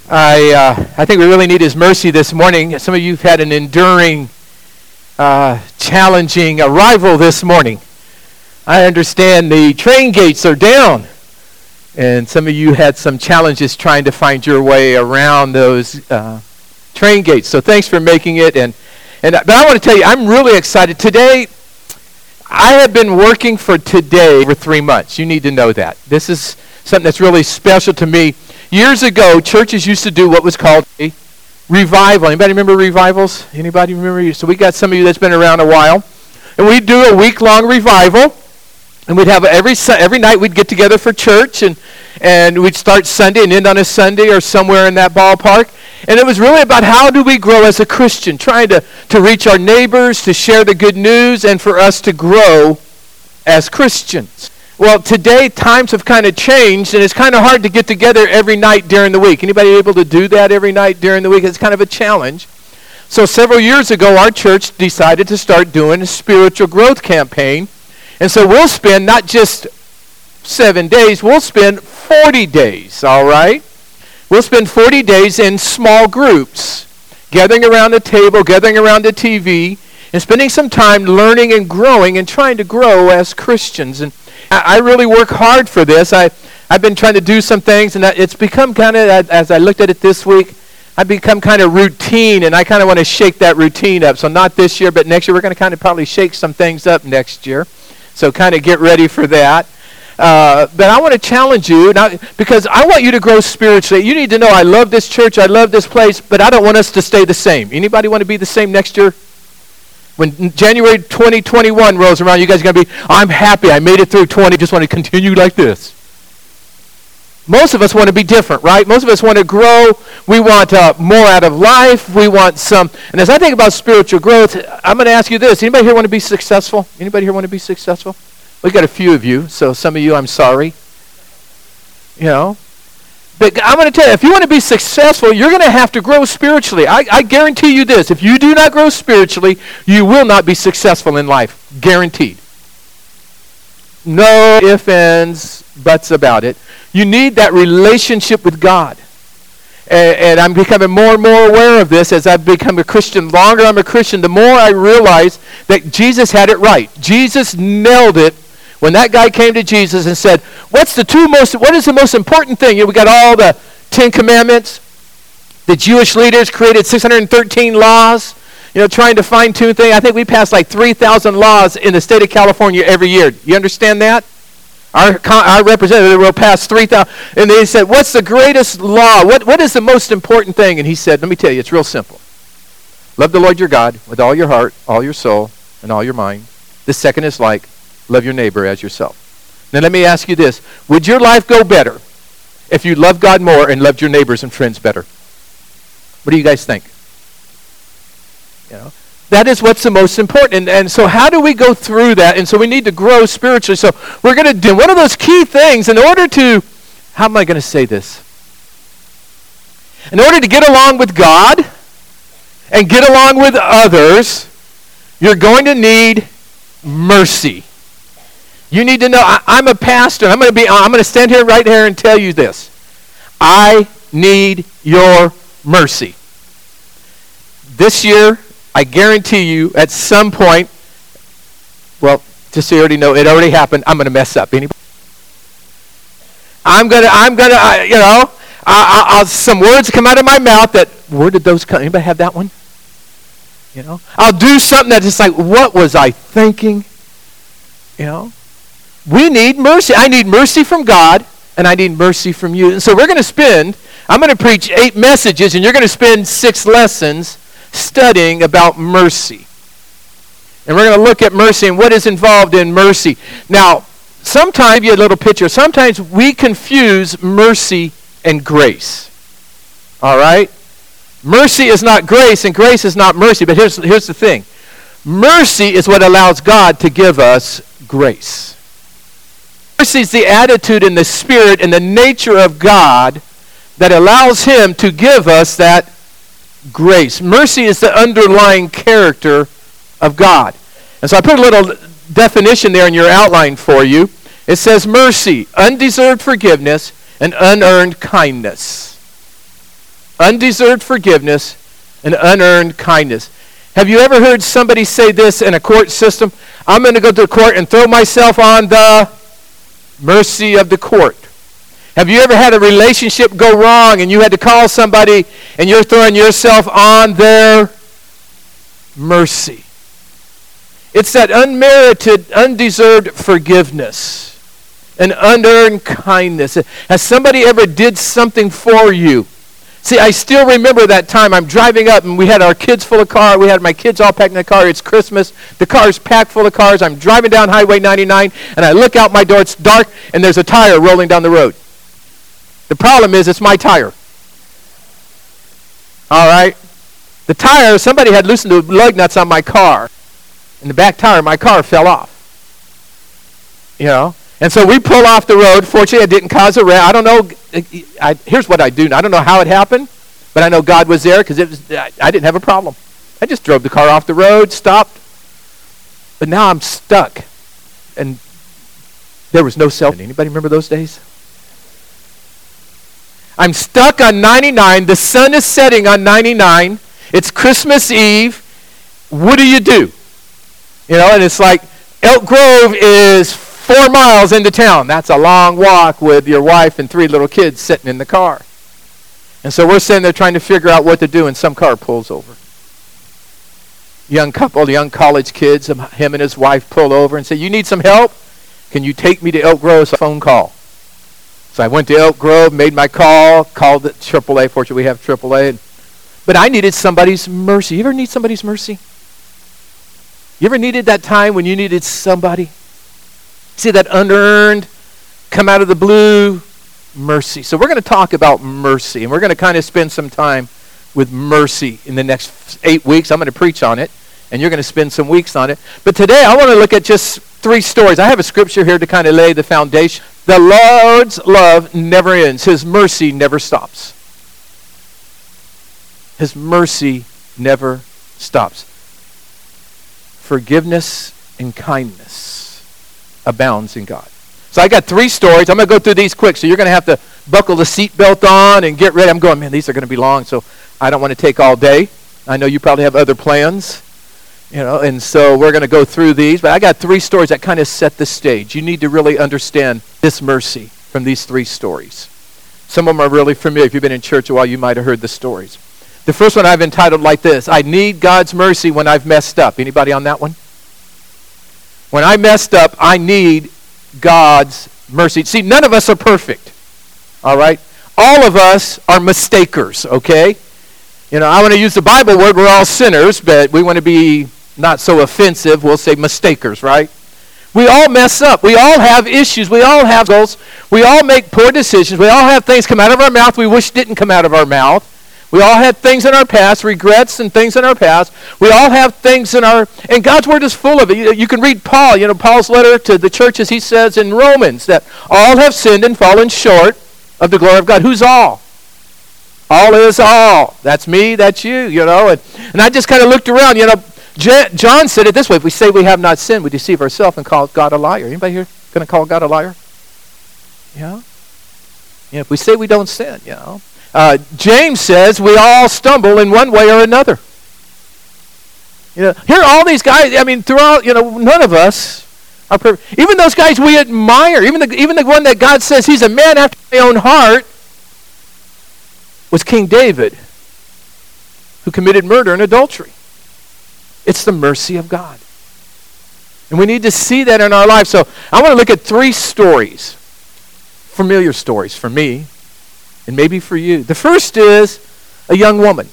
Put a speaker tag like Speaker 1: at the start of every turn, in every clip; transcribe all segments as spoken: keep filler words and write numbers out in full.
Speaker 1: I uh, I think we really need His mercy this morning. Some of you have had an enduring, uh, challenging arrival this morning. I understand the train gates are down, and some of you had some challenges trying to find your way around those uh, train gates. So thanks for making it. And and but I want to tell you, I'm really excited today. I have been working for today for three months. You need to know that. This is something that's really special to me. Years ago, churches used to do what was called a revival. Anybody remember revivals? Anybody remember? So we got some of you that's been around a while. And we'd do a week-long revival. And we'd have every every night we'd get together for church. And, and we'd start Sunday and end on a Sunday or somewhere in that ballpark. And it was really about how do we grow as a Christian, trying to, to reach our neighbors, to share the good news, and for us to grow as Christians. Well, today times have kind of changed, and it's kind of hard to get together every night during the week. Anybody able to do that every night during the week? It's kind of a challenge. So several years ago, our church decided to start doing a spiritual growth campaign. And so we'll spend not just seven days, we'll spend forty days, all right? We'll spend forty days in small groups, gathering around the table, gathering around the T V, and spending some time learning and growing and trying to grow as Christians. And I really work hard for this. I, I've been trying to do some things, and it's become kind of, as I looked at it this week, I've become kind of routine, and I kind of want to shake that routine up. So not this year, but next year, we're going to kind of probably shake some things up next year. So kind of get ready for that. Uh, but I want to challenge you, now, because I want you to grow spiritually. You need to know I love this church, I love this place, but I don't want us to stay the same. Anybody want to be the same next year? When January twenty twenty-one rolls around, you guys are going to be, I'm happy, I made it through twenty, just want to continue like this. Most of us want to be different, right? Most of us want to grow. We want uh, more out of life. We want some, and as I think about spiritual growth, I'm going to ask you this. Anybody here want to be successful? Anybody here want to be successful? We got a few of you, so some of you, I'm sorry. You know, but I'm going to tell you, if you want to be successful, you're going to have to grow spiritually. I, I guarantee you this. If you do not grow spiritually, you will not be successful in life. Guaranteed. No ifs, ands, buts about it. You need that relationship with God. And, and I'm becoming more and more aware of this as I've become a Christian. The longer I'm a Christian, the more I realize that Jesus had it right. Jesus nailed it. When that guy came to Jesus and said, what's the two most, what is the most important thing? You know, we got all the Ten Commandments. The Jewish leaders created six hundred thirteen laws, you know, trying to fine-tune things. I think we pass like three thousand laws in the state of California every year. You understand that? Our, our representative will pass three thousand. And they said, what's the greatest law? What, what is the most important thing? And he said, let me tell you, it's real simple. Love the Lord your God with all your heart, all your soul, and all your mind. The second is like, love your neighbor as yourself. Now let me ask you this. Would your life go better if you loved God more and loved your neighbors and friends better? What do you guys think? You know, that is what's the most important. And, and so how do we go through that? And so we need to grow spiritually. So we're going to do one of those key things in order to, how am I going to say this? In order to get along with God and get along with others, you're going to need mercy. You need to know, I, I'm a pastor. I'm going to be. I'm going to stand here right here and tell you this. I need your mercy. This year, I guarantee you, at some point, well, just so you already know, it already happened. I'm going to mess up. Anybody? I'm going to. I'm going to. You know, I, I, I'll, some words come out of my mouth that. Where did those come? Anybody have that one? You know, I'll do something that's just like, what was I thinking? You know. We need mercy. I need mercy from God, and I need mercy from you. And so we're going to spend, I'm going to preach eight messages, and you're going to spend six lessons studying about mercy. And we're going to look at mercy and what is involved in mercy. Now, sometimes, you have a little picture, sometimes we confuse mercy and grace. All right? Mercy is not grace, and grace is not mercy. But here's, here's the thing. Mercy is what allows God to give us grace. Mercy is the attitude and the spirit and the nature of God that allows him to give us that grace. Mercy is the underlying character of God. And so I put a little definition there in your outline for you. It says mercy, undeserved forgiveness, and unearned kindness. undeserved forgiveness, and unearned kindness. Have you ever heard somebody say this in a court system? I'm going to go to court and throw myself on the mercy of the court. Have you ever had a relationship go wrong and you had to call somebody and you're throwing yourself on their mercy? It's that unmerited, undeserved forgiveness and unearned kindness. Has somebody ever did something for you? See, I still remember that time. I'm driving up, and we had our kids full of cars. We had my kids all packed in the car. It's Christmas. The car's packed full of cars. I'm driving down Highway ninety-nine, and I look out my door. It's dark, and there's a tire rolling down the road. The problem is it's my tire. All right? The tire, somebody had loosened the lug nuts on my car, and the back tire of my car fell off. You know? And so we pull off the road. Fortunately, it didn't cause a wreck. I don't know. I, here's what I do. I don't know how it happened, but I know God was there because it was. I, I didn't have a problem. I just drove the car off the road, stopped. But now I'm stuck. And there was no cell phone. Anybody remember those days? I'm stuck on ninety-nine. The sun is setting on ninety-nine. It's Christmas Eve. What do you do? You know, and it's like Elk Grove is four miles into town. That's a long walk with your wife and three little kids sitting in the car. And so we're sitting there trying to figure out what to do, and some car pulls over. Young couple, young college kids, him and his wife pull over and say, you need some help? Can you take me to Elk Grove? A phone call. So I went to Elk Grove, made my call, called the triple A. Fortunately, we have triple A. But I needed somebody's mercy. You ever need somebody's mercy? You ever needed that time when you needed somebody? See that unearned, come out of the blue mercy. So we're going to talk about mercy, and we're going to kind of spend some time with mercy in the next eight weeks. I'm going to preach on it, and you're going to spend some weeks on it. But today I want to look at just three stories. I have a scripture here to kind of lay the foundation. The Lord's love never ends. His mercy never stops. His mercy never stops. Forgiveness and kindness abounds in God. So I got three stories. I'm going to go through these quick, so you're going to have to buckle the seatbelt on and get ready. I'm going, man, these are going to be long, so I don't want to take all day. I know you probably have other plans, you know, and so we're going to go through these. But I got three stories that kind of set the stage. You need to really understand this mercy from these three stories. Some of them are really familiar. If you've been in church a while, you might have heard the stories. The first one I've entitled like this: I need God's mercy when I've messed up. Anybody on that one? When I messed up, I need God's mercy. See, none of us are perfect, all right? All of us are mistakers, okay? You know, I want to use the Bible word, we're all sinners, but we want to be not so offensive. We'll say mistakers, right? We all mess up. We all have issues. We all have goals. We all make poor decisions. We all have things come out of our mouth we wish didn't come out of our mouth. We all have things in our past, regrets and things in our past. We all have things in our, and God's word is full of it. You, you can read Paul, you know, Paul's letter to the churches. He says in Romans that all have sinned and fallen short of the glory of God. Who's all? All is all. That's me, that's you, you know. And, and I just kind of looked around, you know. J- John said it this way: if we say we have not sinned, we deceive ourselves and call God a liar. Anybody here going to call God a liar? Yeah? Yeah, if we say we don't sin, you know. Uh, James says we all stumble in one way or another. You know, here are all these guys. I mean, throughout, you know, none of us are perfect. Even those guys we admire, even the even the one that God says he's a man after my own heart, was King David, who committed murder and adultery. It's the mercy of God, and we need to see that in our lives. So I want to look at three stories, familiar stories for me, and maybe for you. The first is a young woman.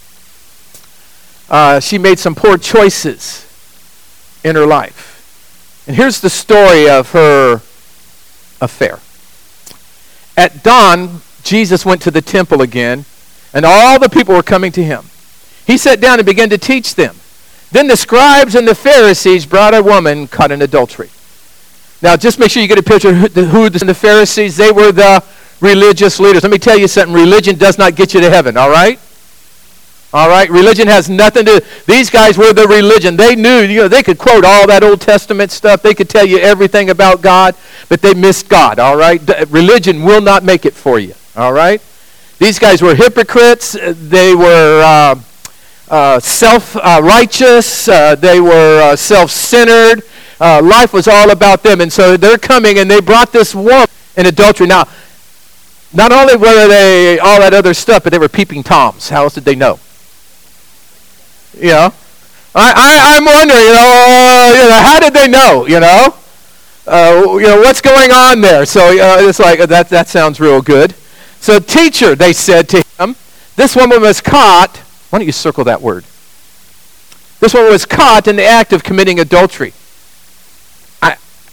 Speaker 1: Uh, she made some poor choices in her life. And here's the story of her affair. At dawn, Jesus went to the temple again, and all the people were coming to him. He sat down and began to teach them. Then the scribes and the Pharisees brought a woman caught in adultery. Now, just make sure you get a picture of who, who the Pharisees, they were the religious leaders. Let me tell you something. Religion does not get you to heaven, all right? All right? Religion has nothing to do. These guys were the religion. They knew, you know, they could quote all that Old Testament stuff. They could tell you everything about God, but they missed God, all right? Religion will not make it for you, all right? These guys were hypocrites. They were uh, uh, self-righteous. Uh, they were uh, self-centered. Uh, life was all about them. And so they're coming, and they brought this woman in adultery. Now, not only were they all that other stuff, but they were peeping Toms. How else did they know? You know? I, I, I'm wondering, you know, uh, you know, how did they know, you know? Uh, you know, what's going on there? So uh, it's like, uh, that, that sounds real good. So, teacher, they said to him, this woman was caught, why don't you circle that word? This woman was caught in the act of committing adultery. I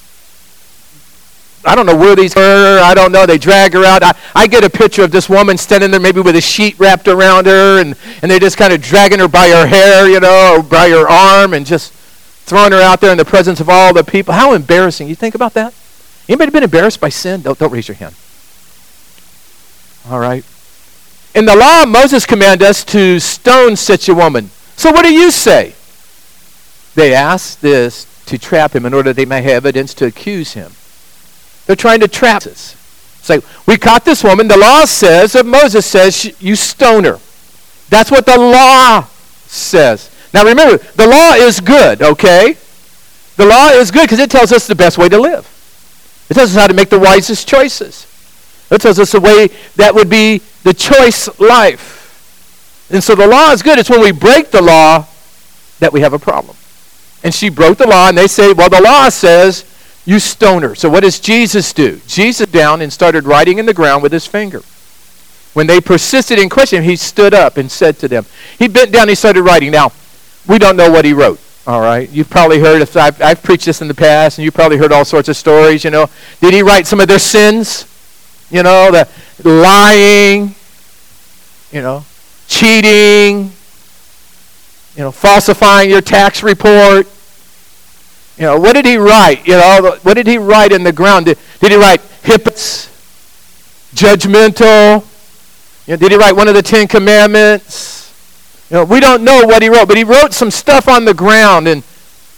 Speaker 1: I don't know where these are. I don't know. They drag her out. I, I get a picture of this woman standing there maybe with a sheet wrapped around her, and, and they're just kind of dragging her by her hair, you know, or by her arm, and just throwing her out there in the presence of all the people. How embarrassing. You think about that? Anybody been embarrassed by sin? Don't, don't raise your hand. All right. In the law, Moses commanded us to stone such a woman. So what do you say? They asked this to trap him in order that they may have evidence to accuse him. They're trying to trap us. It's like, we caught this woman. The law says, or Moses says, you stone her. That's what the law says. Now remember, the law is good, okay? The law is good because it tells us the best way to live. It tells us how to make the wisest choices. It tells us a way that would be the choice life. And so the law is good. It's when we break the law that we have a problem. And she broke the law, and they say, well, the law says you stone her. So what does Jesus do? Jesus down and started writing in the ground with his finger. When they persisted in questioning, he stood up and said to them. He bent down and he started writing. Now, we don't know what he wrote. All right, you've probably heard, if I've, I've preached this in the past, and you've probably heard all sorts of stories, you know. Did he write some of their sins? You know, the lying, you know, cheating, you know, falsifying your tax report. You know, what did he write? You know, what did he write in the ground? Did, did he write hypocrites, judgmental? You know, did he write one of the Ten Commandments? You know, we don't know what he wrote, but he wrote some stuff on the ground, and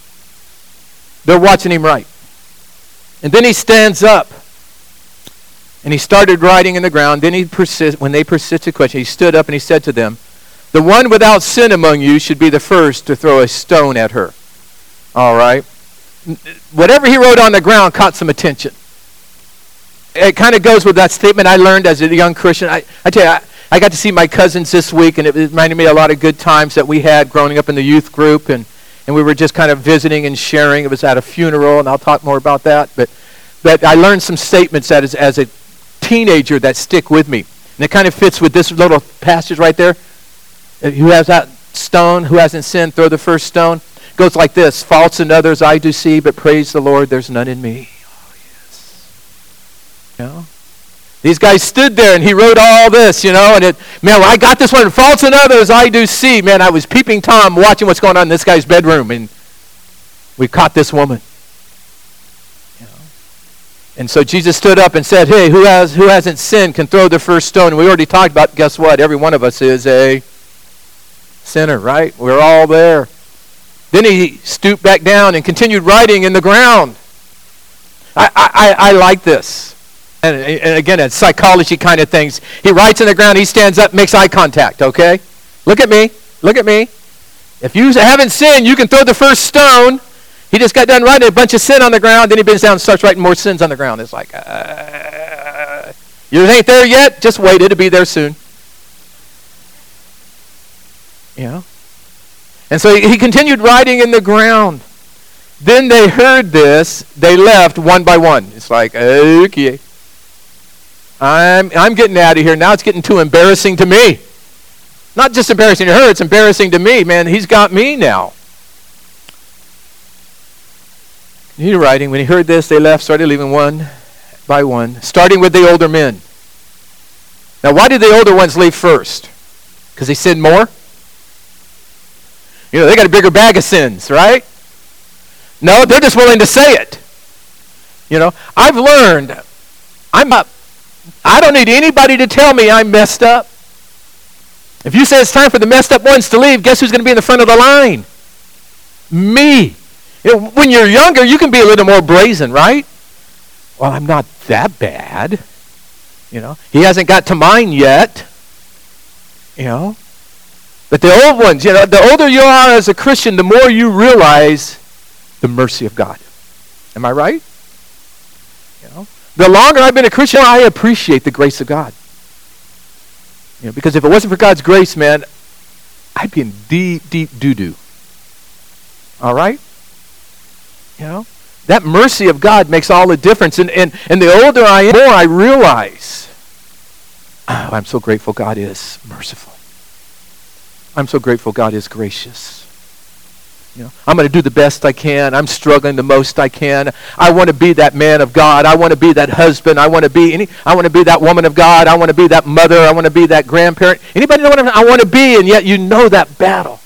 Speaker 1: they're watching him write. And then he stands up, and he started writing in the ground. Then he persist, when they persisted question, he stood up and he said to them, the one without sin among you should be the first to throw a stone at her. All right. Whatever he wrote on the ground caught some attention. It kind of goes with that statement I learned as a young Christian. I, I tell you, I, I got to see my cousins this week, and it reminded me of a lot of good times that we had growing up in the youth group, and, and we were just kind of visiting and sharing. It was at a funeral, and I'll talk more about that. But, but I learned some statements that as, as a teenager that stick with me. And it kind of fits with this little passage right there. Who has that stone? Who hasn't sinned? Throw the first stone. It goes like this. Faults in others I do see, but praise the Lord, there's none in me. Oh, yes. You know? These guys stood there, and he wrote all this, you know, and it, man, well, I got this one. Faults in others I do see. Man, I was peeping Tom watching what's going on in this guy's bedroom, and we caught this woman. You know? And so Jesus stood up and said, hey, who has who hasn't sinned can throw the first stone. And we already talked about, guess what? Every one of us is a sinner, right? We're all there. Then he stooped back down and continued writing in the ground. I, I, I like this. And, and again, it's psychology kind of things. He writes in the ground, he stands up, makes eye contact, okay? Look at me. Look at me. If you haven't sinned, you can throw the first stone. He just got done writing a bunch of sin on the ground. Then he bends down and starts writing more sins on the ground. It's like, uh, you ain't there yet? Just wait. It'll be there soon. You know? And so he, he continued writing in the ground. Then they heard this. They left one by one. It's like, okay. I'm I'm getting out of here. Now it's getting too embarrassing to me. Not just embarrassing to her, it's embarrassing to me. Man, he's got me now. He's writing. When he heard this, they left, started leaving one by one, starting with the older men. Now, why did the older ones leave first? Because they sinned more? You know, they got a bigger bag of sins, right? No, they're just willing to say it. You know, I've learned, I'm up. I don't need anybody to tell me I'm messed up. If you say it's time for the messed up ones to leave, guess who's going to be in the front of the line? Me. You know, when you're younger, you can be a little more brazen, right? Well, I'm not that bad. You know, he hasn't got to mine yet. You know? But the old ones, you know, the older you are as a Christian, the more you realize the mercy of God. Am I right? You know? The longer I've been a Christian, I appreciate the grace of God. You know, because if it wasn't for God's grace, man, I'd be in deep, deep doo-doo. All right? You know? That mercy of God makes all the difference. And, and, and the older I am, the more I realize, oh, I'm so grateful God is merciful. I'm so grateful God is gracious. You know, I'm going to do the best I can. I'm struggling the most I can. I want to be that man of God. I want to be that husband. I want to be any. I want to be that woman of God. I want to be that mother. I want to be that grandparent. Anybody know what I want to be? And yet you know that battle.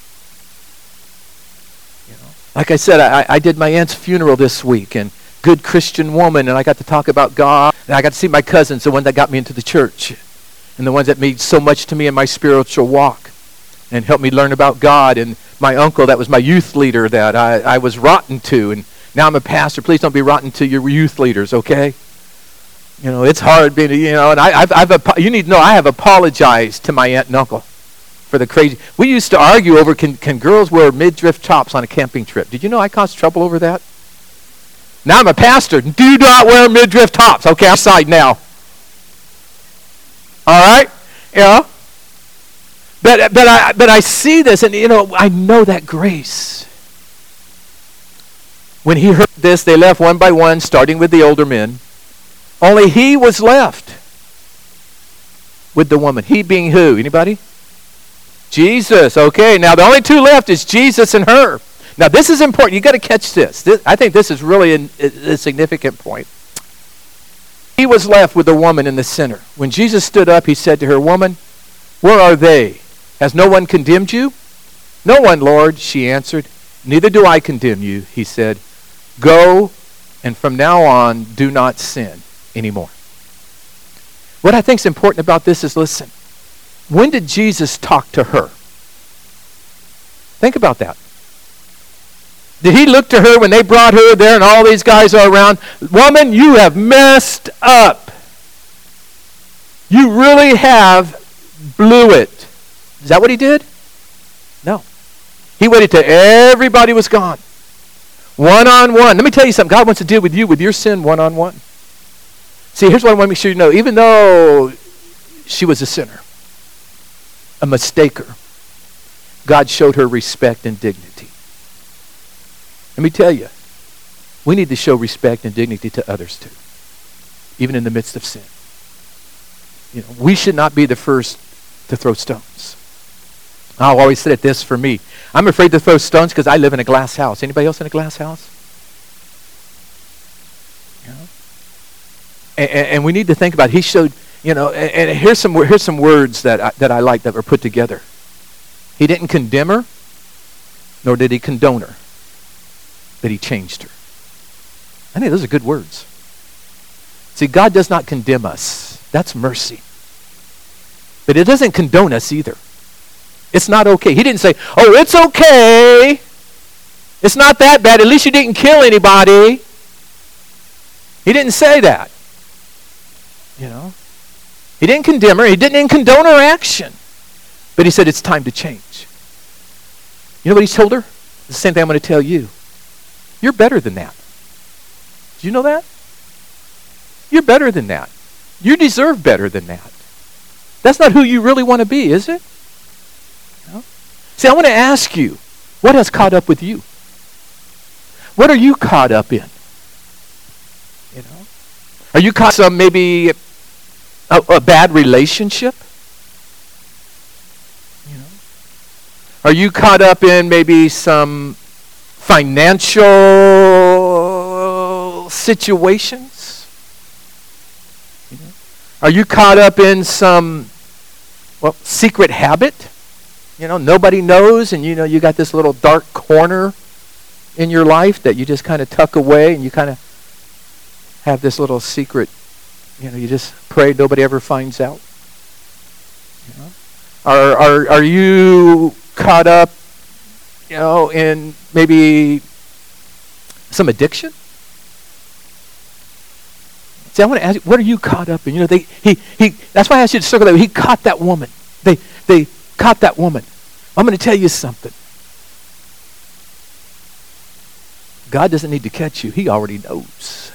Speaker 1: You know, like I said, I, I did my aunt's funeral this week, and good Christian woman, and I got to talk about God, and I got to see my cousins, the one that got me into the church, and the ones that mean so much to me in my spiritual walk, and helped me learn about God, and my uncle that was my youth leader that I, I was rotten to, and now I'm a pastor. Please don't be rotten to your youth leaders, okay? You know, it's hard being, you know, and I, I've, I've, you need to know I have apologized to my aunt and uncle for the crazy. We used to argue over can, can girls wear midriff tops on a camping trip. Did you know I caused trouble over that? Now I'm a pastor. Do not wear midriff tops. Okay, I'm side now. All right? You know? But, but, I, but I see this, and, you know, I know that grace. When he heard this, they left one by one, starting with the older men. Only he was left with the woman. He being who? Anybody? Jesus. Okay, now the only two left is Jesus and her. Now this is important. You got to catch this. this. I think this is really a, a significant point. He was left with the woman in the center. When Jesus stood up, he said to her, "Woman, where are they? Has no one condemned you?" "No one, Lord," she answered. "Neither do I condemn you," he said. "Go, and from now on, do not sin anymore." What I think is important about this is, listen, when did Jesus talk to her? Think about that. Did he look to her when they brought her there and all these guys are around? "Woman, you have messed up. You really have blew it." Is that what he did? No. He waited till everybody was gone. One-on-one. Let me tell you something. God wants to deal with you with your sin one-on-one. See, here's what I want to make sure you know. Even though she was a sinner, a mistaker, God showed her respect and dignity. Let me tell you, we need to show respect and dignity to others too, even in the midst of sin. You know, we should not be the first to throw stones. I've always said it this for me. I'm afraid to throw stones because I live in a glass house. Anybody else in a glass house? You know? And, and, and we need to think about it. He showed, you know, and, and here's some here's some words that I, that I like that were put together. He didn't condemn her, nor did he condone her, but he changed her. I think those are good words. See, God does not condemn us. That's mercy. But it doesn't condone us either. It's not okay. He didn't say, "Oh, it's okay. It's not that bad. At least you didn't kill anybody." He didn't say that. You know? He didn't condemn her. He didn't condone her action. But he said, it's time to change. You know what he told her? The same thing I'm going to tell you. You're better than that. Do you know that? You're better than that. You deserve better than that. That's not who you really want to be, is it? No? See, I want to ask you, what has caught up with you? What are you caught up in? You know? Are you caught some maybe a, a bad relationship? You know? Are you caught up in maybe some financial situations? You know? Are you caught up in some well secret habit? You know, nobody knows, and you know you got this little dark corner in your life that you just kind of tuck away, and you kind of have this little secret, you know, you just pray nobody ever finds out. You know? Are are are you caught up, you know, in maybe some addiction? See, I want to ask you, what are you caught up in? You know, they he he that's why I asked you to circle that. He caught that woman. They they caught that woman. I'm going to tell you something. God doesn't need to catch you. He already knows.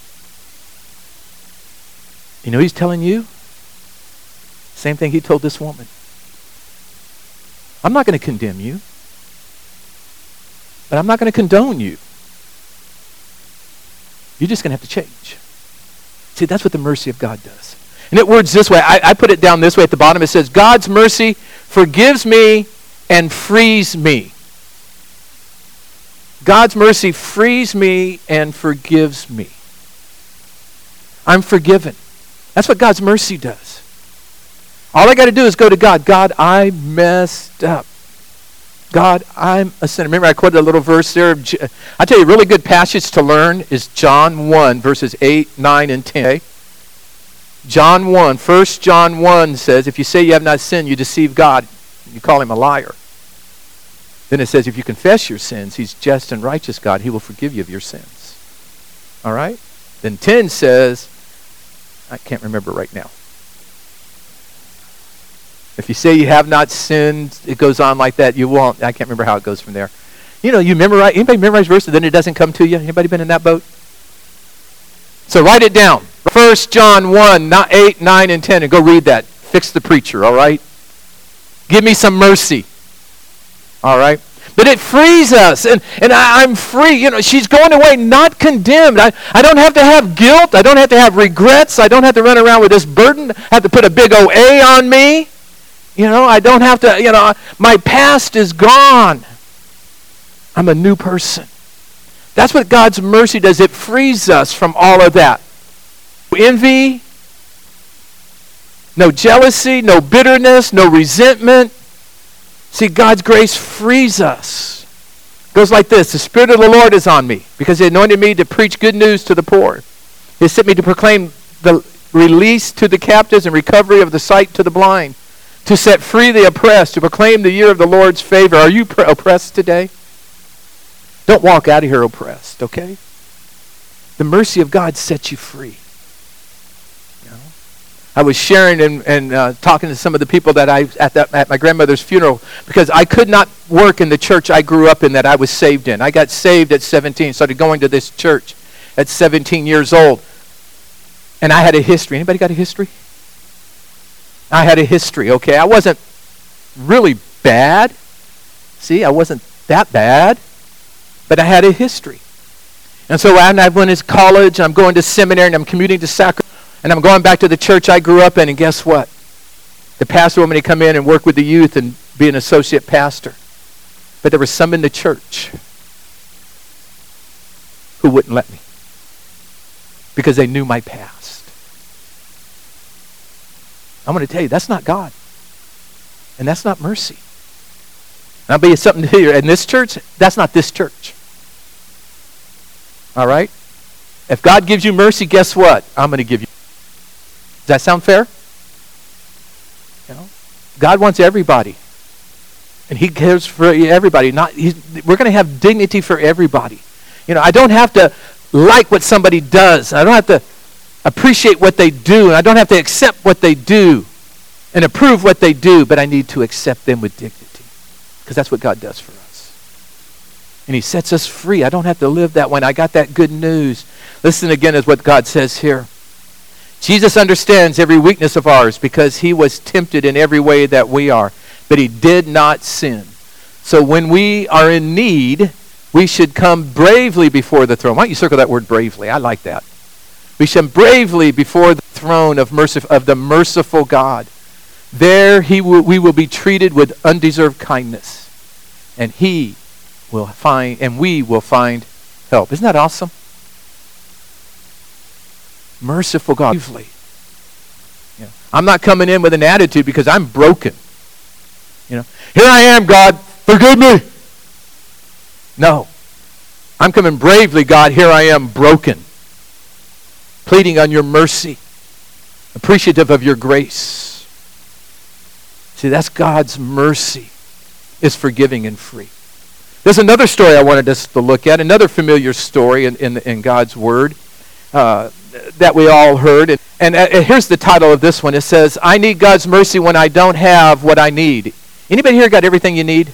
Speaker 1: You know he's telling you? Same thing he told this woman. I'm not going to condemn you. But I'm not going to condone you. You're just going to have to change. See, that's what the mercy of God does. And it words this way. I, I put it down this way at the bottom. It says, God's mercy forgives me and frees me. God's mercy frees me and forgives me. I'm forgiven. That's what God's mercy does. All I got to do is go to God. God, I messed up. God, I'm a sinner. Remember I quoted a little verse there. I tell you, a really good passage to learn is John one, verses eight, nine, and ten. John one, First John one says, if you say you have not sinned, you deceive God. You call him a liar. Then it says, if you confess your sins, he's just and righteous God. He will forgive you of your sins. All right? Then ten says, I can't remember right now. If you say you have not sinned, it goes on like that. You won't. I can't remember how it goes from there. You know, you memorize, anybody memorize verses, then it doesn't come to you? Anybody been in that boat? So write it down. First John one, eight, nine, and ten, and go read that. Fix the preacher, all right? Give me some mercy. All right? But it frees us, and, and I, I'm free. You know, she's going away not condemned. I, I don't have to have guilt. I don't have to have regrets. I don't have to run around with this burden. I have to put a big O A on me. You know, I don't have to, you know, my past is gone. I'm a new person. That's what God's mercy does. It frees us from all of that. No envy, no jealousy, no bitterness, no resentment. See, God's grace frees us. It goes like this. The Spirit of the Lord is on me because he anointed me to preach good news to the poor. He sent me to proclaim the release to the captives and recovery of the sight to the blind, to set free the oppressed, to proclaim the year of the Lord's favor. Are you pre- oppressed today? Don't walk out of here oppressed, okay? The mercy of God sets you free. You know? I was sharing and, and uh, talking to some of the people that I at, that, at my grandmother's funeral because I could not work in the church I grew up in that I was saved in. I got saved at seventeen, started going to this church at seventeen years old. And I had a history. Anybody got a history? I had a history, okay? I wasn't really bad. See, I wasn't that bad. But I had a history. And so when I went to college, I'm going to seminary, and I'm commuting to Sacramento, and I'm going back to the church I grew up in, and guess what? The pastor wanted me to come in and work with the youth and be an associate pastor. But there was some in the church who wouldn't let me because they knew my past. I'm going to tell you, that's not God. And that's not mercy. And I'll be something here. In this church, that's not this church. All right? If God gives you mercy, guess what? I'm going to give you. Does that sound fair? You know? God wants everybody. And he cares for everybody. Not he's, we're going to have dignity for everybody. You know, I don't have to like what somebody does. I don't have to appreciate what they do. And I don't have to accept what they do and approve what they do. But I need to accept them with dignity. Because that's what God does for us. And he sets us free. I don't have to live that way. I got that good news. Listen again is what God says here. Jesus understands every weakness of ours because he was tempted in every way that we are. But he did not sin. So when we are in need, we should come bravely before the throne. Why don't you circle that word bravely? I like that. We should come bravely before the throne of, mercy, of the merciful God. There he will, we will be treated with undeserved kindness. And he will find, and we will find help. Isn't that awesome? Merciful God. Yeah. I'm not coming in with an attitude because I'm broken. You know, here I am, God, forgive me. No. I'm coming bravely, God, here I am, broken. Pleading on your mercy. Appreciative of your grace. See, that's God's mercy. Is forgiving and free. There's another story I wanted us to look at, another familiar story in, in, in God's Word. uh, that we all heard. And, and uh, here's the title of this one. It says, I need God's mercy when I don't have what I need. Anybody here got everything you need?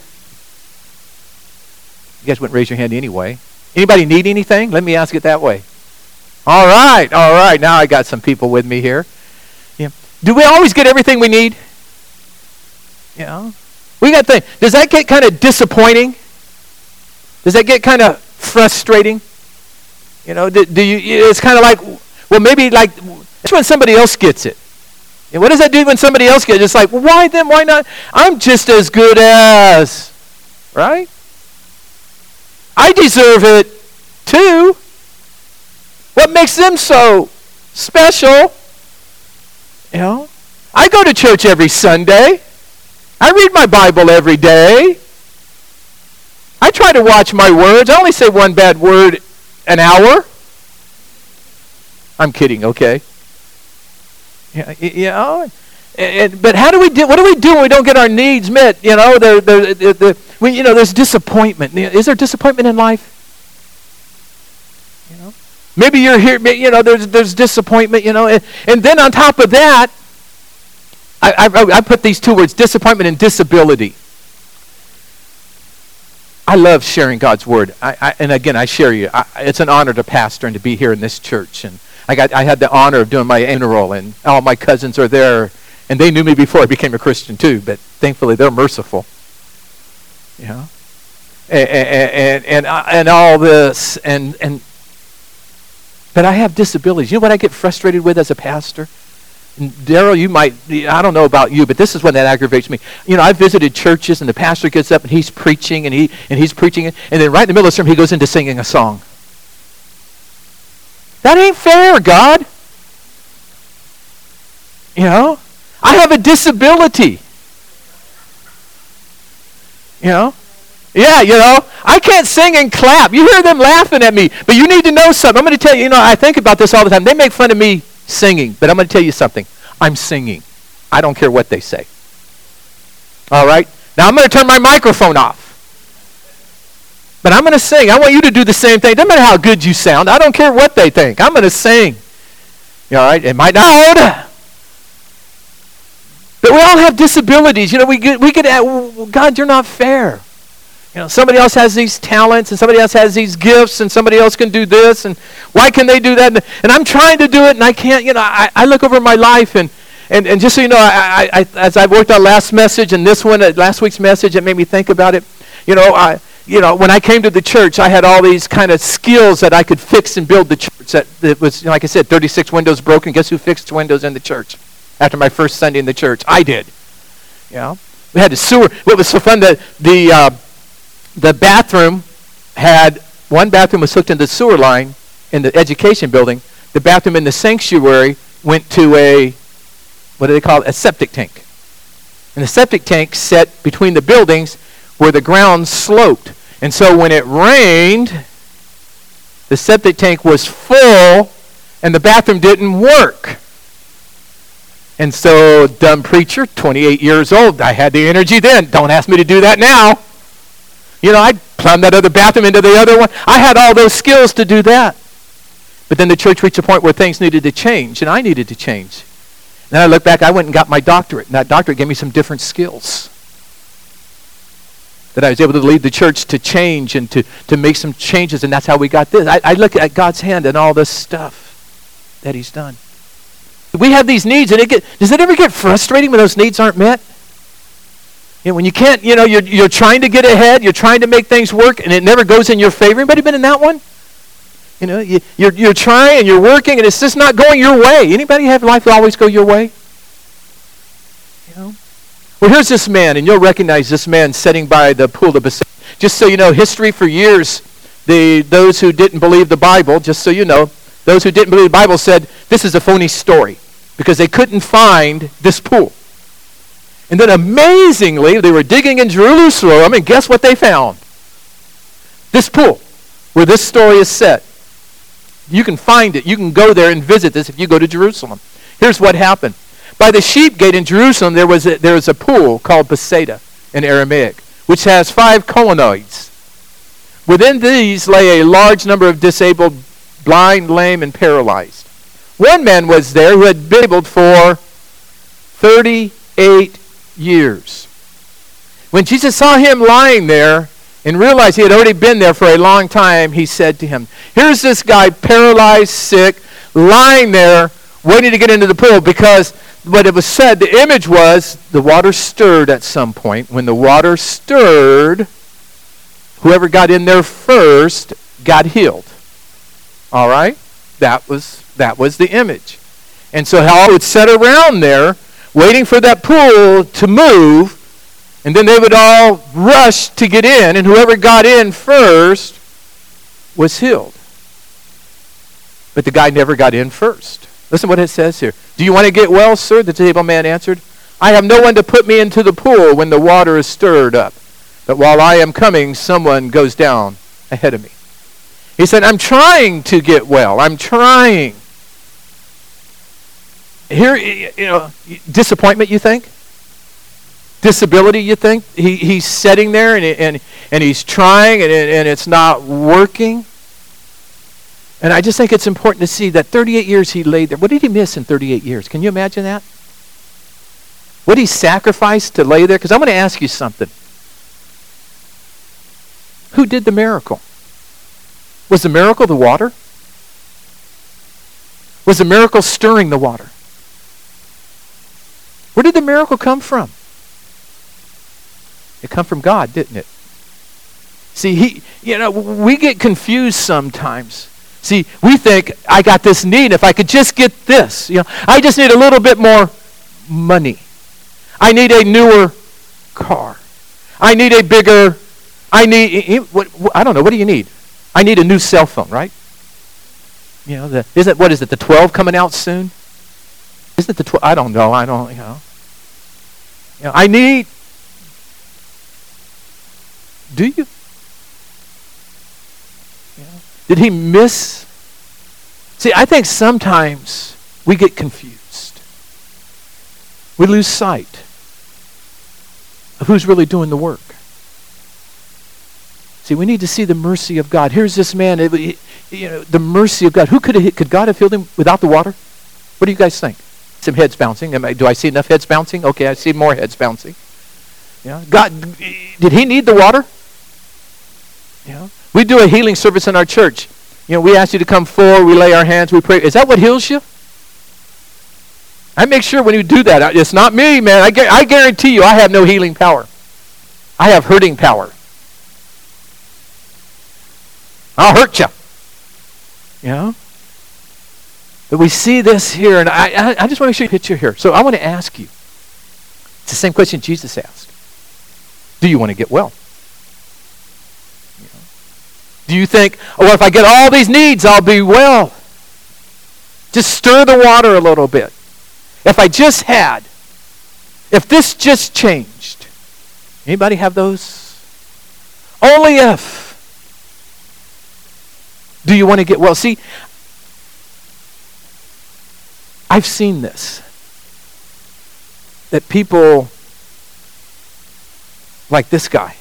Speaker 1: You guys wouldn't raise your hand anyway. Anybody need anything? Let me ask it that way. All right, all right. Now I got some people with me here. Yeah. Do we always get everything we need? You know, we got things. Does that get kind of disappointing? Does that get kind of frustrating? You know, do, do you? It's kind of like, well, maybe like it's when somebody else gets it. And what does that do when somebody else gets it? It's like, well, why then? Why not? I'm just as good as, right? I deserve it too. What makes them so special? You know, I go to church every Sunday. I read my Bible every day. I try to watch my words. I only say one bad word an hour. I'm kidding, okay? Yeah, you know, and, and, but how do we do? What do we do when we don't get our needs met? You know, the the the, the we, you know, there's disappointment. Is there disappointment in life? You know, maybe you're here. You know, there's there's disappointment. You know, and, and then on top of that, I, I I put these two words: disappointment and disability. I love sharing God's word. I, I, and again, I share you. I, it's an honor to pastor and to be here in this church. And I got I had the honor of doing my funeral, and all my cousins are there, and they knew me before I became a Christian too. But thankfully, they're merciful. You know, and and and, and, and all this, and and. But I have disabilities. You know what I get frustrated with as a pastor? Daryl, you might, I don't know about you, but this is one that aggravates me. You know, I visited churches, and the pastor gets up, and he's preaching, and he and he's preaching, and then right in the middle of the sermon, he goes into singing a song. That ain't fair, God. You know, I have a disability. You know, yeah, you know, I can't sing and clap. You hear them laughing at me, but you need to know something. I'm going to tell you, you know, I think about this all the time. They make fun of me singing, but I'm going to tell you something. I'm singing. I don't care what they say. All right? Now I'm going to turn my microphone off. But I'm going to sing. I want you to do the same thing. Doesn't matter how good you sound. I don't care what they think. I'm going to sing. All right? It might not hold. But we all have disabilities. You know, we get, we get at, well, God, you're not fair. You know, somebody else has these talents, and somebody else has these gifts, and somebody else can do this, and why can they do that? And, and I'm trying to do it, and I can't. You know, I, I look over my life, and, and, and just so you know, I, I, I, as I worked on last message and this one, uh, last week's message, it made me think about it. You know, I, you know, when I came to the church, I had all these kind of skills that I could fix and build the church. That it was, you know, like I said, thirty-six windows broken. Guess who fixed windows in the church after my first Sunday in the church? I did. You know, we had the sewer. What was so fun that the uh, The bathroom had, one bathroom was hooked into the sewer line in the education building. The bathroom in the sanctuary went to a, what do they call it, a septic tank. And the septic tank set between the buildings where the ground sloped. And so when it rained, the septic tank was full and the bathroom didn't work. And so, dumb preacher, twenty-eight years old, I had the energy then. Don't ask me to do that now. You know, I'd plumb that other bathroom into the other one. I had all those skills to do that. But then the church reached a point where things needed to change, and I needed to change. Then I look back, I went and got my doctorate, and that doctorate gave me some different skills. That I was able to lead the church to change and to, to make some changes, and that's how we got this. I, I look at God's hand and all this stuff that he's done. We have these needs, and it get, does it ever get frustrating when those needs aren't met? You know, when you can't, you know, you're, you're trying to get ahead, you're trying to make things work, and it never goes in your favor. Anybody been in that one? You know, you, you're, you're trying and you're working, and it's just not going your way. Anybody have life that always go your way? You know? Well, here's this man, and you'll recognize this man sitting by the pool of Bethesda. Just so you know, history for years, the those who didn't believe the Bible, just so you know, those who didn't believe the Bible said, this is a phony story, because they couldn't find this pool. And then amazingly, they were digging in Jerusalem, and guess what they found? This pool, where this story is set. You can find it. You can go there and visit this if you go to Jerusalem. Here's what happened. By the sheep gate in Jerusalem, there was a, there was a pool called Bethesda in Aramaic, which has five colonnades. Within these lay a large number of disabled blind, lame, and paralyzed. One man was there who had been disabled for thirty-eight years. When Jesus saw him lying there and realized he had already been there for a long time, he said to him, here's this guy, paralyzed, sick, lying there, waiting to get into the pool, because what it was said, the image was, the water stirred at some point. When the water stirred, whoever got in there first got healed. All right? That was that was the image. And so how would sit around there, waiting for that pool to move, and then they would all rush to get in, and whoever got in first was healed. But the guy never got in first. Listen what it says here. Do you want to get well, sir? The disabled man answered, I have no one to put me into the pool when the water is stirred up. But while I am coming, someone goes down ahead of me. He said, I'm trying to get well. I'm trying. Here, you know, disappointment, you think? Disability, you think? He, he's sitting there and, and, and he's trying and, and it's not working. And I just think it's important to see that thirty-eight years he laid there. What did he miss in thirty-eight years? Can you imagine that? What did he sacrifice to lay there? Because I'm going to ask you something. Who did the miracle? Was the miracle the water? Was the miracle stirring the water? Where did the miracle come from? It come from God, didn't it? See, he, you know, we get confused sometimes. See, we think, I got this need. If I could just get this, you know, I just need a little bit more money. I need a newer car. I need a bigger, I need, what, I don't know, what do you need? I need a new cell phone, right? You know, the, isn't, what is it, the twelve coming out soon? Isn't it the twelve? I don't know, I don't, you know. You know, I need, do you? you know, did he miss? See, I think sometimes we get confused. We lose sight of who's really doing the work. See, we need to see the mercy of God. Here's this man, it, it, you know, the mercy of God. Who could have, could God have healed him without the water? What do you guys think? Some heads bouncing. Am I, do I see enough heads bouncing? Okay, I see more heads bouncing. Yeah, God, did he need the water? Yeah. We do a healing service in our church. You know, we ask you to come forward, we lay our hands, we pray. Is that what heals you? I make sure when you do that, it's not me, man. I, gu- I guarantee you I have no healing power. I have hurting power. I'll hurt you. You know? But we see this here, and I, I, I just want to show you a picture here. So I want to ask you. It's the same question Jesus asked. Do you want to get well? You know? Do you think, oh, well, if I get all these needs, I'll be well? Just stir the water a little bit. If I just had, if this just changed. Anybody have those? Only if. Do you want to get well? See, I've seen this. That people like this guy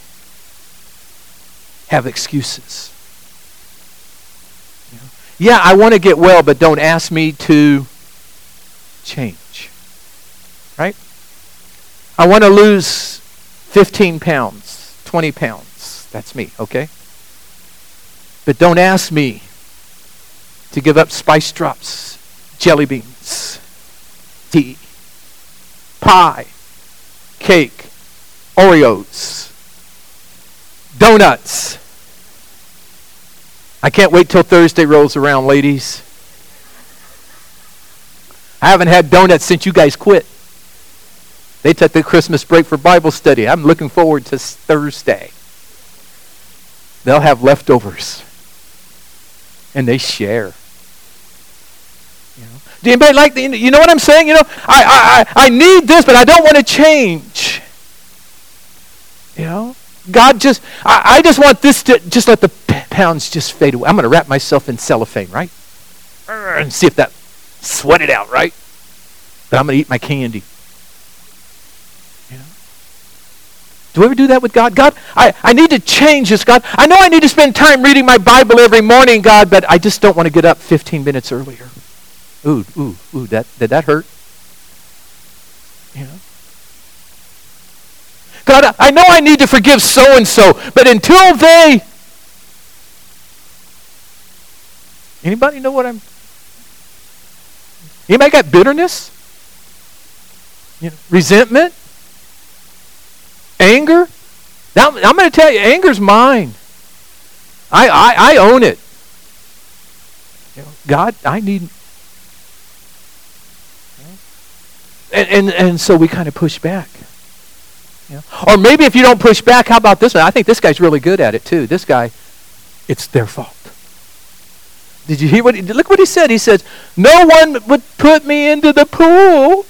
Speaker 1: have excuses. You know? Yeah, I want to get well, but don't ask me to change. Right? I want to lose fifteen pounds, twenty pounds. That's me, okay? But don't ask me to give up spice drops, jelly beans, tea, pie, cake, Oreos, donuts. I can't wait till Thursday rolls around, ladies. I haven't had donuts since you guys quit. They took the Christmas break for Bible study. I'm looking forward to Thursday. They'll have leftovers. And they share. You know? Do anybody like the, you know what I'm saying? You know, I, I, I need this, but I don't want to change. You know? God just, I, I just want this to, just let the pounds just fade away. I'm going to wrap myself in cellophane, right? And see if that, sweat it out, right? But I'm going to eat my candy. You know? Do we ever do that with God? God, I, I need to change this, God. I know I need to spend time reading my Bible every morning, God, but I just don't want to get up fifteen minutes earlier. Ooh, ooh, ooh, that, did that hurt? You know? God, I know I need to forgive so-and-so, but until they... Anybody know what I'm... Anybody got bitterness? You know, resentment? Anger? Now, I'm going to tell you, anger's mine. I, I, I own it. You know, God, I need... You know, and, and, and so we kind of push back. You know? Or maybe if you don't push back, how about this one? I think this guy's really good at it too. This guy, it's their fault. Did you hear what he, look what he said? He says, no one would put me into the pool.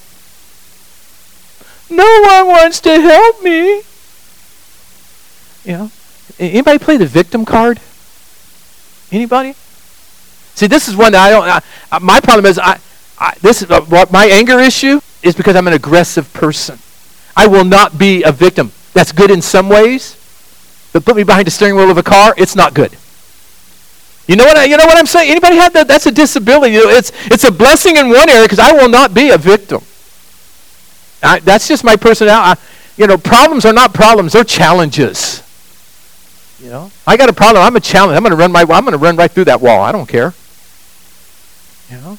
Speaker 1: No one wants to help me. You know, anybody play the victim card? Anybody? See, this is one that I don't, I, my problem is, I, I this is, uh, what my anger issue is because I'm an aggressive person. I will not be a victim. That's good in some ways, but put me behind the steering wheel of a car, it's not good. You know what I, you know what I'm saying? Anybody have that? That's a disability. You know, it's it's a blessing in one area because I will not be a victim. I, that's just my personality. I, you know, problems are not problems; they're challenges. You know, I got a problem. I'm a challenge. I'm going to run my. I'm going to run right through that wall. I don't care. You know.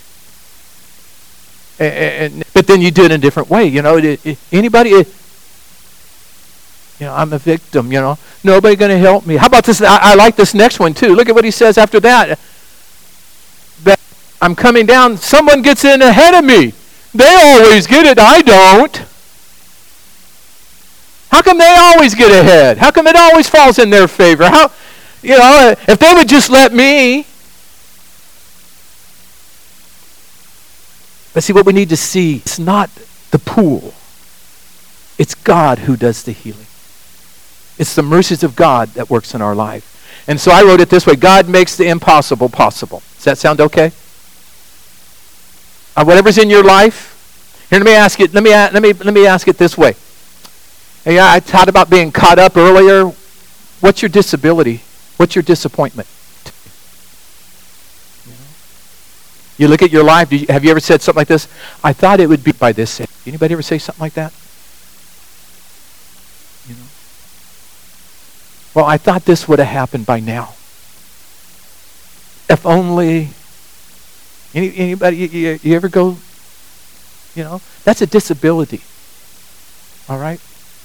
Speaker 1: And, and, but then you do it in a different way. You know, it, it, anybody. It, You know, I'm a victim, you know. Nobody going to help me. How about this? I, I like this next one, too. Look at what he says after that. That I'm coming down. Someone gets in ahead of me. They always get it. I don't. How come they always get ahead? How come it always falls in their favor? How, you know, if they would just let me. But see, what we need to see, it's not the pool. It's God who does the healing. It's the mercies of God that works in our life. And so I wrote it this way: God makes the impossible possible. Does that sound okay? Uh, whatever's in your life, here, let me ask it. Let me let me let me ask it this way. Hey, I taught about being caught up earlier. What's your disability? What's your disappointment? You know? You look at your life. Do you, have you ever said something like this? I thought it would be by this age. Anybody ever say something like that? You know. Well, I thought this would have happened by now. If only. Any, anybody, you, you, you ever go, you know, that's a disability. All right?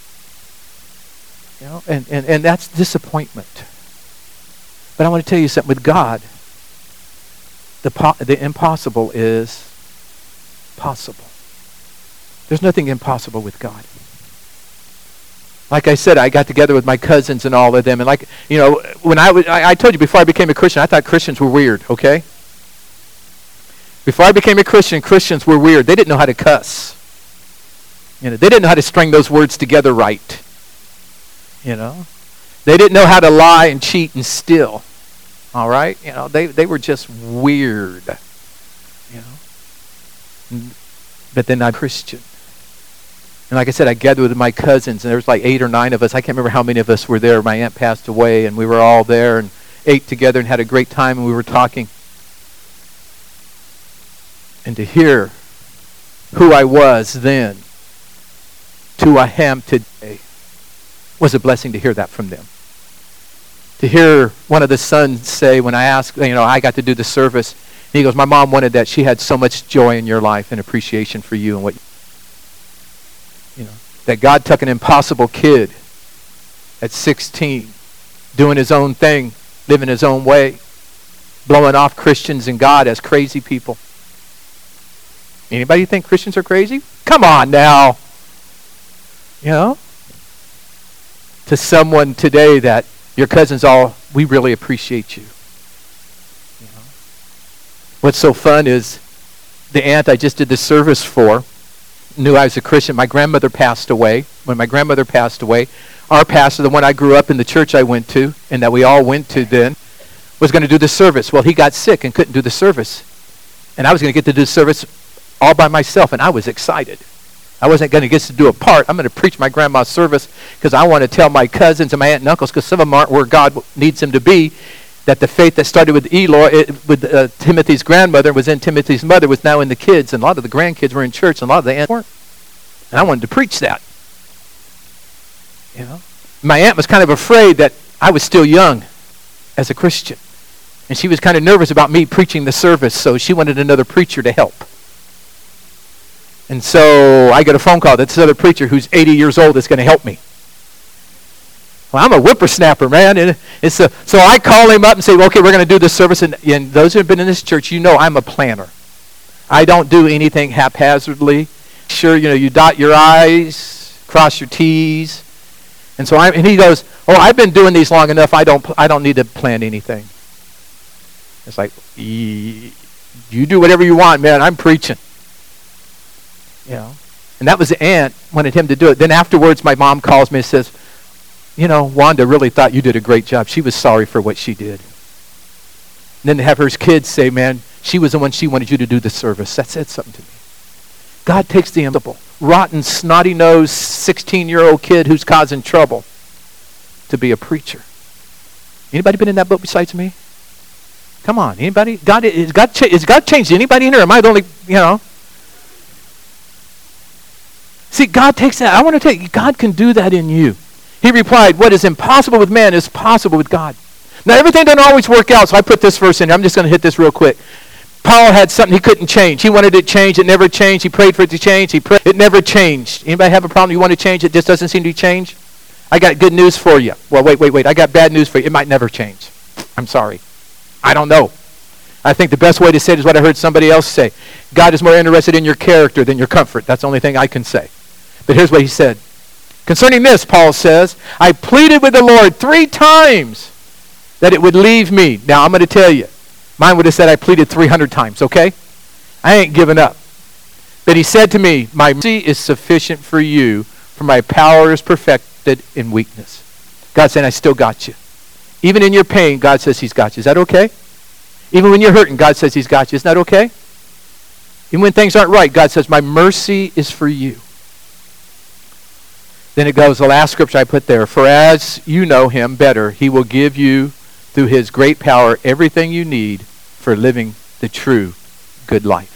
Speaker 1: You know, and, and, and that's disappointment. But I want to tell you something. With God, the po- the impossible is possible. There's nothing impossible with God. Like I said, I got together with my cousins and all of them, and like, you know, when I was, I, I told you before I became a Christian, I thought Christians were weird, okay? Before I became a Christian, Christians were weird. They didn't know how to cuss. You know, they didn't know how to string those words together right. You know? They didn't know how to lie and cheat and steal. All right? You know, they, they were just weird. You know? But then I'm Christian. And like I said, I gathered with my cousins, and there was like eight or nine of us. I can't remember how many of us were there. My aunt passed away, and we were all there and ate together and had a great time, and we were talking. And to hear who I was then to who I am today was a blessing to hear that from them. To hear one of the sons say, when I asked, you know, I got to do the service, and he goes, my mom wanted that. She had so much joy in your life and appreciation for you and what you You know, that God took an impossible kid at sixteen, doing his own thing, living his own way, blowing off Christians and God as crazy people. Anybody think Christians are crazy? Come on now. You know? To someone today that your cousins all, we really appreciate you. You know? What's so fun is the aunt I just did the service for knew I was a Christian. My grandmother passed away. When my grandmother passed away, our pastor, the one I grew up in the church I went to, and that we all went to then, was going to do the service. Well, he got sick and couldn't do the service. And I was going to get to do the service all by myself, and I was excited. I wasn't going to get to do a part. I'm going to preach my grandma's service because I want to tell my cousins and my aunt and uncles, because some of them aren't where God needs them to be, that the faith that started with Eloy, it, with uh, Timothy's grandmother, was in Timothy's mother, was now in the kids, and a lot of the grandkids were in church, and a lot of the aunts weren't. And I wanted to preach that. You know, my aunt was kind of afraid that I was still young as a Christian, and she was kind of nervous about me preaching the service, so she wanted another preacher to help. And so I get a phone call that this other preacher who's eighty years old is going to help me. Well, I'm a whippersnapper, man. And it's a, so I call him up and say, well, okay, we're going to do this service. And, and those who have been in this church, you know I'm a planner. I don't do anything haphazardly. Sure, you know, you dot your I's, cross your T's. And so I, and he goes, oh, I've been doing these long enough. I don't, I don't need to plan anything. It's like, you do whatever you want, man. I'm preaching. You know, and that was the aunt wanted him to do it. Then afterwards, my mom calls me and says, you know, Wanda really thought you did a great job. She was sorry for what she did. And then to have her kids say, man, she was the one she wanted you to do the service. That said something to me. God takes the impossible, rotten, snotty-nosed, sixteen-year-old kid who's causing trouble to be a preacher. Anybody been in that boat besides me? Come on, anybody? God, is God, cha- is God changed anybody in here? Am I the only, you know? See, God takes that. I want to tell you, God can do that in you. He replied, what is impossible with man is possible with God. Now, everything doesn't always work out, so I put this verse in. I'm just going to hit this real quick. Paul had something he couldn't change. He wanted it changed. It never changed. He prayed for it to change. He prayed. It never changed. Anybody have a problem? You want to change? It just doesn't seem to change? I got good news for you. Well, wait, wait, wait. I got bad news for you. It might never change. I'm sorry. I don't know. I think the best way to say it is what I heard somebody else say. God is more interested in your character than your comfort. That's the only thing I can say. But here's what he said. Concerning this, Paul says, I pleaded with the Lord three times that it would leave me. Now, I'm going to tell you. Mine would have said I pleaded three hundred times, okay? I ain't giving up. But he said to me, my mercy is sufficient for you, for my power is perfected in weakness. God said, I still got you. Even in your pain, God says he's got you. Is that okay? Even when you're hurting, God says he's got you. Isn't that okay? Even when things aren't right, God says, my mercy is for you. Then it goes, the last scripture I put there, for as you know him better, he will give you, through his great power, everything you need for living the true good life.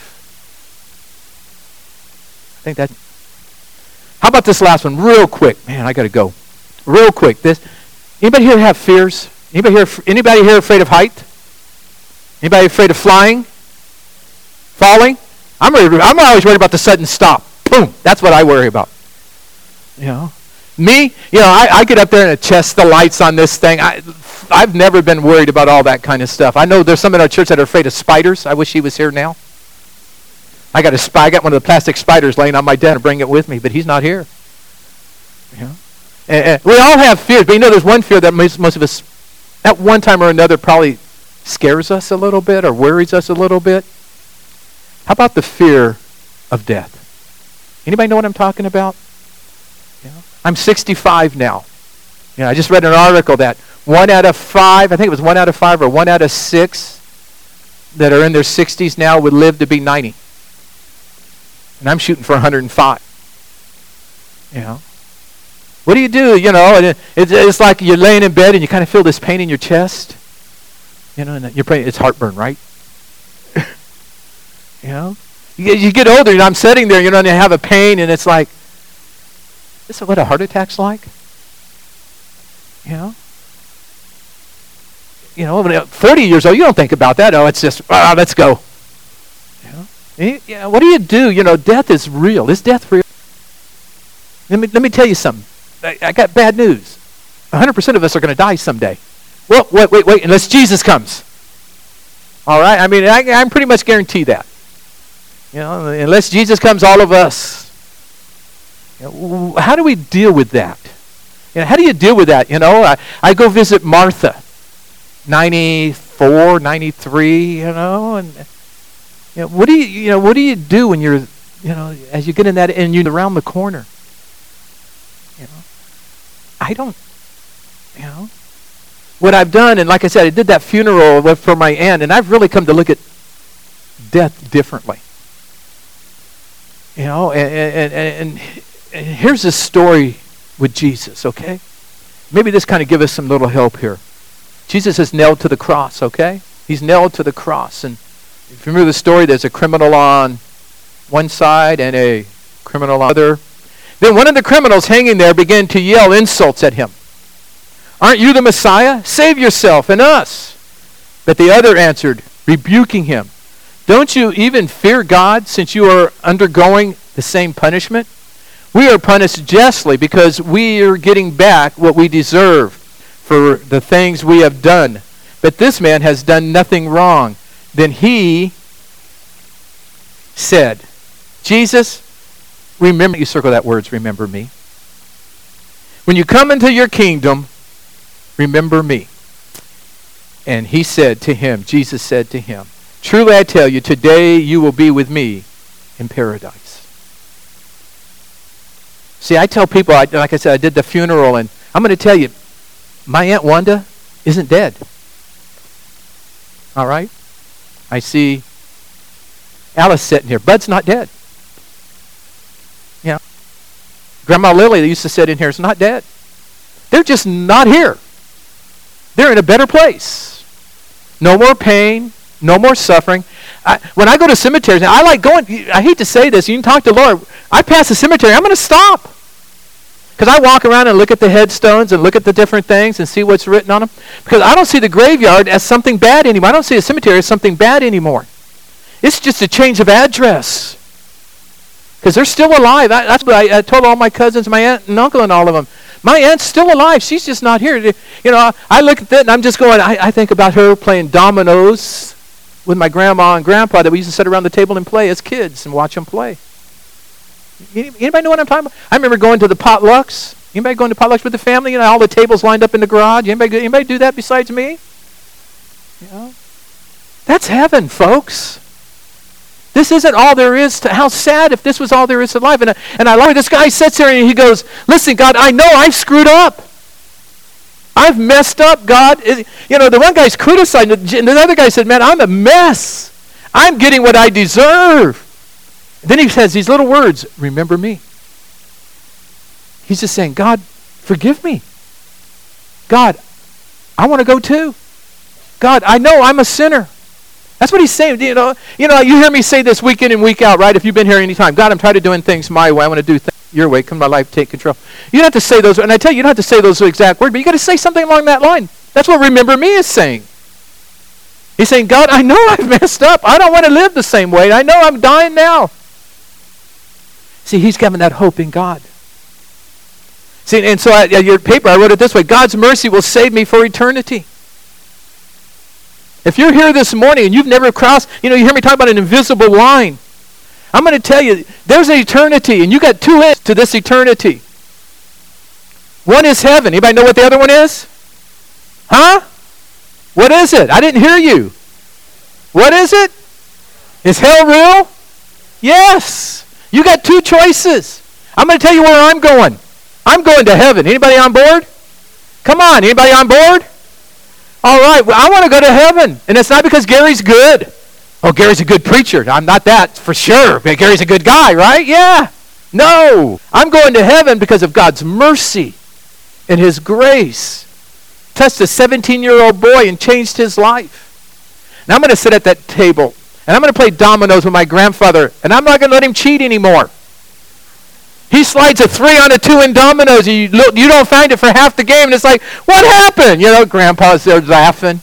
Speaker 1: I think that. How about this last one, real quick? Man, I got to go. Real quick. This. Anybody here have fears? Anybody here? Anybody here afraid of height? Anybody afraid of flying? Falling? I'm worried, I'm always worried about the sudden stop. Boom. That's what I worry about. You know, me. You know, I, I get up there and adjust the lights on this thing. I, I've never been worried about all that kind of stuff. I know there's some in our church that are afraid of spiders. I wish he was here now. I got a spy. I got one of the plastic spiders laying on my desk to bring it with me, but he's not here. You know, and, and we all have fears, but you know, there's one fear that most, most of us, at one time or another, probably scares us a little bit or worries us a little bit. How about the fear of death? Anybody know what I'm talking about? You know, I'm sixty-five now. You know, I just read an article that one out of five, I think it was one out of five or one out of six that are in their sixties now would live to be ninety. And I'm shooting for one hundred five. You know, what do you do? You know, and it, it's, it's like you're laying in bed and you kind of feel this pain in your chest. You know, and you're praying, it's heartburn, right? You know, you, you get older, and I'm sitting there, you know, and you have a pain, and it's like, this is what a heart attack's like. You know, you know, when you're thirty years old, you don't think about that. Oh, it's just, ah, let's go. You know, you, you know, what do you do? You know, death is real. Is death real? Let me let me tell you something. I, I got bad news. one hundred percent of us are going to die someday. Well, wait, wait, wait, unless Jesus comes. All right? I mean, I, I'm pretty much guarantee that. You know, unless Jesus comes, all of us. You know, how do we deal with that? You know, how do you deal with that? You know, I, I go visit Martha, ninety-four, ninety-three, you know, and you know, what do you, you know, what do you do when you're, you know, as you get in that, and you're around the corner? You know, I don't, you know, what I've done, and like I said, I did that funeral for my aunt, and I've really come to look at death differently. You know, and, and, and, and here's this story with Jesus, okay? Maybe this kind of give us some little help here. Jesus is nailed to the cross, okay? He's nailed to the cross. And if you remember the story, there's a criminal on one side and a criminal on the other. Then one of the criminals hanging there began to yell insults at him. Aren't you the Messiah? Save yourself and us. But the other answered, rebuking him. Don't you even fear God since you are undergoing the same punishment? We are punished justly because we are getting back what we deserve for the things we have done. But this man has done nothing wrong. Then he said, Jesus, remember, you circle that words, remember me. When you come into your kingdom, remember me. And he said to him, Jesus said to him, truly I tell you, today you will be with me in paradise. See, I tell people, I, like I said, I did the funeral, and I'm going to tell you, my Aunt Wanda isn't dead. All right? I see Alice sitting here. Bud's not dead. Yeah. Grandma Lily that used to sit in here is not dead. They're just not here. They're in a better place. No more pain. No more suffering. I, when I go to cemeteries, and I like going, I hate to say this, you can talk to Laura. I pass a cemetery, I'm going to stop. Because I walk around and look at the headstones and look at the different things and see what's written on them. Because I don't see the graveyard as something bad anymore. I don't see a cemetery as something bad anymore. It's just a change of address. Because they're still alive. I, that's what I, I told all my cousins, my aunt and uncle and all of them. My aunt's still alive. She's just not here. You know, I look at that and I'm just going, I, I think about her playing dominoes with my grandma and grandpa that we used to sit around the table and play as kids and watch them play. Anybody know what I'm talking about? I remember going to the potlucks. Anybody going to potlucks with the family? You know, all the tables lined up in the garage. Anybody, anybody do that besides me? You know? That's heaven, folks. This isn't all there is to, how sad if this was all there is to life. And I, and I love this guy sits there and he goes, listen, God, I know I've screwed up. I've messed up, God. You know, the one guy's criticizing, and the other guy said, man, I'm a mess. I'm getting what I deserve. And then he says these little words, remember me. He's just saying, God, forgive me. God, I want to go too. God, I know I'm a sinner. That's what he's saying. You know, you know, you hear me say this week in and week out, right? If you've been here any time, God, I'm tired of doing things my way. I want to do things your way. Come to my life, take control. You don't have to say those, and I tell you, you don't have to say those exact words, but you got to say something along that line. That's what remember me is saying. He's saying, God, I know I've messed up. I don't want to live the same way. I know I'm dying now. See, he's given that hope in God. See, and so I, your paper, I wrote it this way, God's mercy will save me for eternity. If you're here this morning and you've never crossed, you know, you hear me talk about an invisible line. I'm going to tell you, there's an eternity, and you got two ends to this eternity. One is heaven. Anybody know what the other one is? Huh? What is it? I didn't hear you. What is it? Is hell real? Yes. You got two choices. I'm going to tell you where I'm going. I'm going to heaven. Anybody on board? Come on. Anybody on board? All right. Well, I want to go to heaven. And it's not because Gary's good. Oh, Gary's a good preacher. I'm not that for sure. But Gary's a good guy, right? Yeah. No. I'm going to heaven because of God's mercy and his grace. Touched a seventeen-year-old boy and changed his life. Now I'm going to sit at that table. And I'm going to play dominoes with my grandfather. And I'm not going to let him cheat anymore. He slides a three on a two in dominoes. You, look, you don't find it for half the game. And it's like, what happened? You know, Grandpa's there laughing.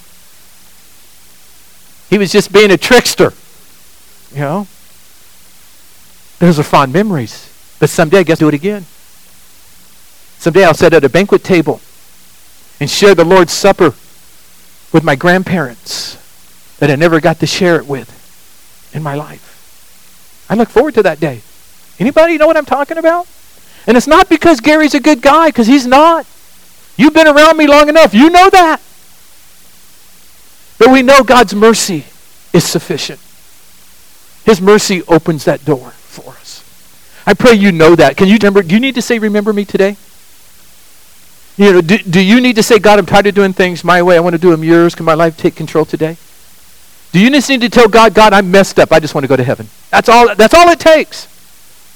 Speaker 1: He was just being a trickster. You know. Those are fond memories. But someday I guess I'll do it again. Someday I'll sit at a banquet table and share the Lord's Supper with my grandparents that I never got to share it with in my life. I look forward to that day. Anybody know what I'm talking about? And it's not because Gary's a good guy, because he's not. You've been around me long enough. You know that. But we know God's mercy is sufficient. His mercy opens that door for us. I pray you know that. Can you remember? Do you need to say, remember me today? You know, do, do you need to say, God, I'm tired of doing things my way. I want to do them yours. Can my life take control today? Do you just need to tell God, God, I'm messed up. I just want to go to heaven. That's all, that's all it takes.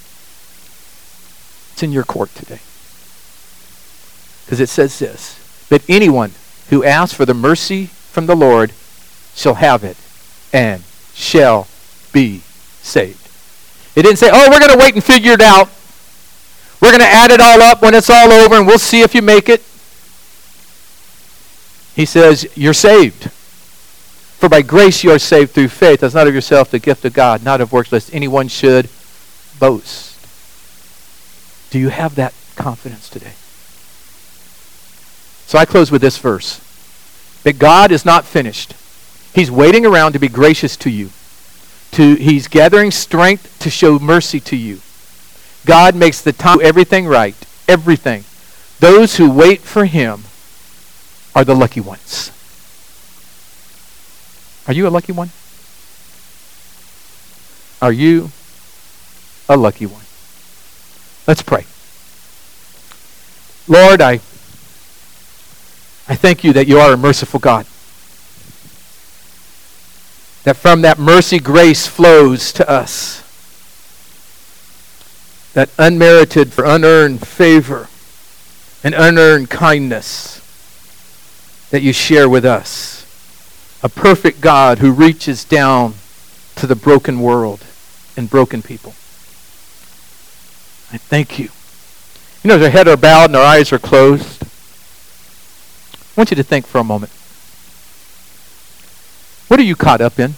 Speaker 1: in your court today. Because it says this, but anyone who asks for the mercy from the Lord shall have it and shall be saved. It didn't say, oh, we're going to wait and figure it out. We're going to add it all up when it's all over and we'll see if you make it. He says, you're saved. For by grace you are saved through faith. That's not of yourself, the gift of God, not of works, lest anyone should boast. Do you have that confidence today? So I close with this verse. That God is not finished. He's waiting around to be gracious to you. To, he's gathering strength to show mercy to you. God makes the time do everything right. Everything. Those who wait for him are the lucky ones. Are you a lucky one? Are you a lucky one? Let's pray. Lord, I, I thank you that you are a merciful God. That from that mercy, grace flows to us. That unmerited, for unearned favor and unearned kindness that you share with us. A perfect God who reaches down to the broken world and broken people. I thank you. You know, as our heads are bowed and our eyes are closed, I want you to think for a moment. What are you caught up in?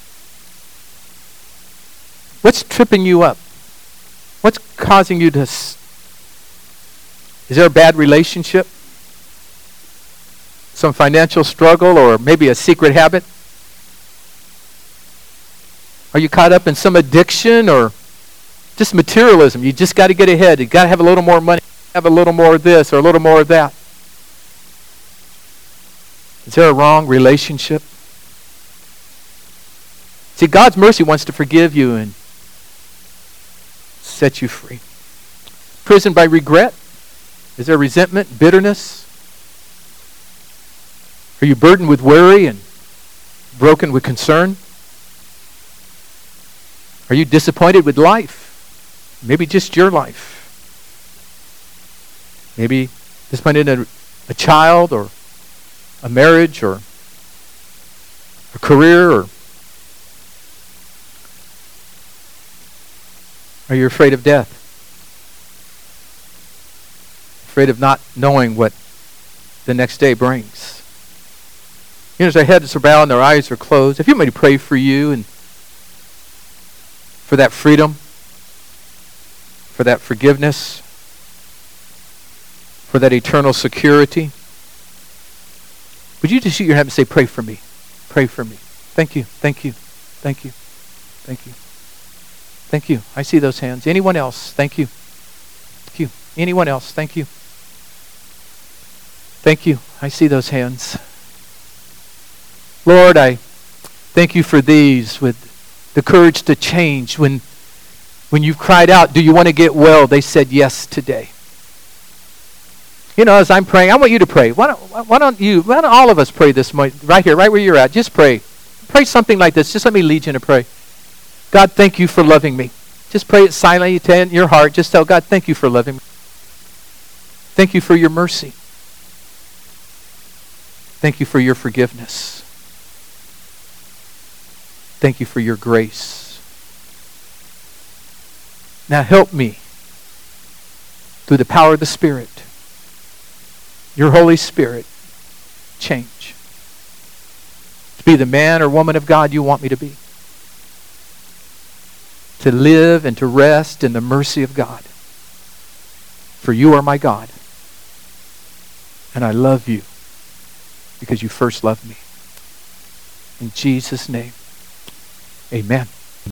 Speaker 1: What's tripping you up? What's causing you to... S- Is there a bad relationship? Some financial struggle or maybe a secret habit? Are you caught up in some addiction or just materialism? You just got to get ahead. You got to have a little more money, have a little more of this or a little more of that. Is there a wrong relationship? See, God's mercy wants to forgive you and set you free. Prison by regret? Is there resentment, bitterness? Are you burdened with worry and broken with concern? Are you disappointed with life? Maybe just your life. Maybe disappointed in a, a child or a marriage or a career, or are you afraid of death? Afraid of not knowing what the next day brings? You know, as our heads are bowed and our eyes are closed, if you want me to pray for you and for that freedom, for that forgiveness, for that eternal security, would you just shoot your hand and say, pray for me. Pray for me. Thank you. Thank you. Thank you. Thank you. Thank you. I see those hands. Anyone else? Thank you. Thank you. Anyone else? Thank you. Thank you. I see those hands. Lord, I thank you for these with the courage to change. When, when you've cried out, do you want to get well? They said yes today. You know, as I'm praying, I want you to pray. Why don't, why don't you, why don't all of us pray this morning, right here, right where you're at? Just pray. Pray something like this. Just let me lead you to pray. God, thank you for loving me. Just pray it silently in your heart. Just tell God, thank you for loving me. Thank you for your mercy. Thank you for your forgiveness. Thank you for your grace. Now help me through the power of the Spirit, your Holy Spirit, change. To be the man or woman of God you want me to be. To live and to rest in the mercy of God. For you are my God. And I love you because you first loved me. In Jesus' name, amen.